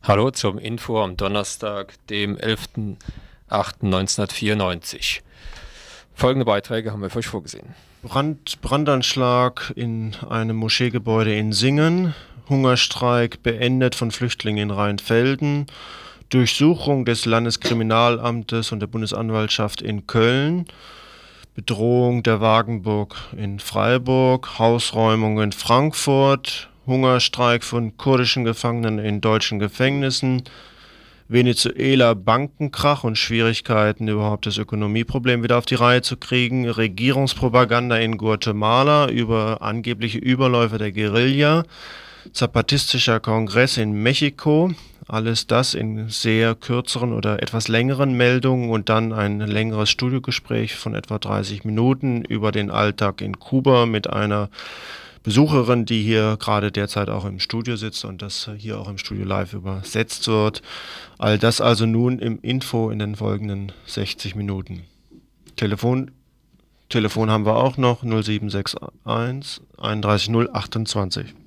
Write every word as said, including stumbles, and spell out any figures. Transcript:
Hallo zum Info am Donnerstag, dem elften achten neunzehnhundertvierundneunzig. Folgende Beiträge haben wir für euch vorgesehen. Brand, Brandanschlag in einem Moscheegebäude in Singen, Hungerstreik beendet von Flüchtlingen in Rheinfelden, Durchsuchung des Landeskriminalamtes und der Bundesanwaltschaft in Köln, Bedrohung der Wagenburg in Freiburg, Hausräumung in Frankfurt, Hungerstreik von kurdischen Gefangenen in deutschen Gefängnissen, Venezuela Bankenkrach und Schwierigkeiten, überhaupt das Ökonomieproblem wieder auf die Reihe zu kriegen, Regierungspropaganda in Guatemala über angebliche Überläufe der Guerilla, zapatistischer Kongress in Mexiko, alles das in sehr kürzeren oder etwas längeren Meldungen und dann ein längeres Studiogespräch von etwa dreißig Minuten über den Alltag in Kuba mit einer Besucherin, die hier gerade derzeit auch im Studio sitzt und das hier auch im Studio live übersetzt wird. All das also nun im Info in den folgenden sechzig Minuten. Telefon, Telefon haben wir auch noch null sieben sechs eins einunddreißig null achtundzwanzig.